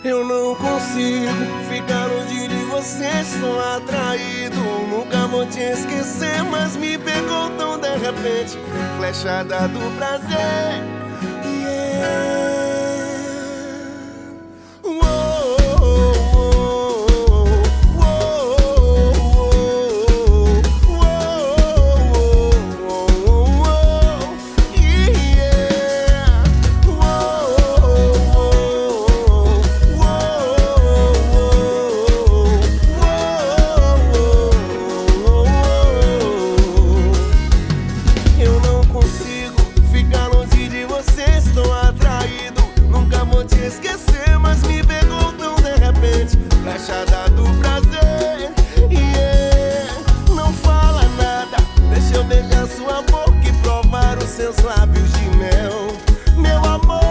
Eu não consigo ficar longe de você, estou atraído. Nunca vou te esquecer, mas me pegou tão de repente. Flechada do prazer. Yeah. Estou atraído, nunca vou te esquecer, mas me pegou tão de repente. Flechada do prazer, yeah. Não fala nada, deixa eu beijar sua boca e provar os seus lábios de mel. Meu amor,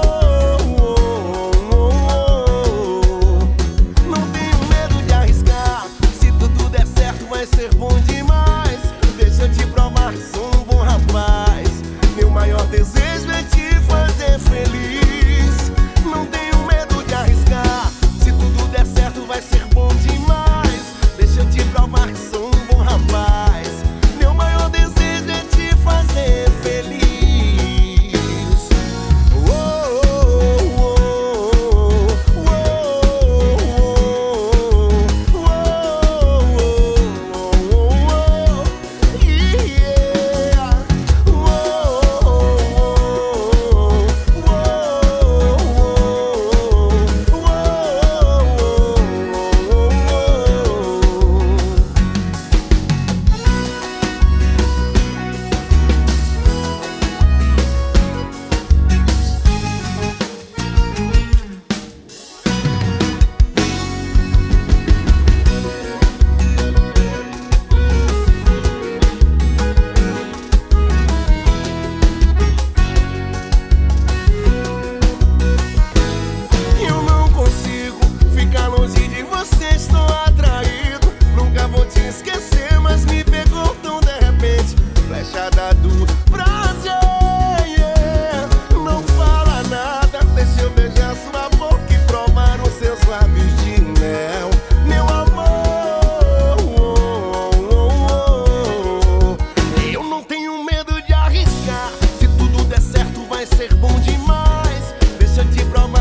não tenho medo de arriscar. Se tudo der certo vai ser bom demais. Deixa eu te provar que sou um bom rapaz. Meu maior desejo é te fazer feliz. Não tenho medo de arriscar. Se tudo der certo vai ser bom demais. Deixa eu te provar que sou um bom rapaz. Meu maior desejo é te fazer feliz. Estou atraído, nunca vou te esquecer, mas me pegou tão de repente. Flechada do prazer, yeah. Não fala nada, deixa eu beijar sua boca e provar os seus lábios de mel. Meu amor, eu não tenho medo de arriscar. Se tudo der certo vai ser bom demais. Deixa eu te provar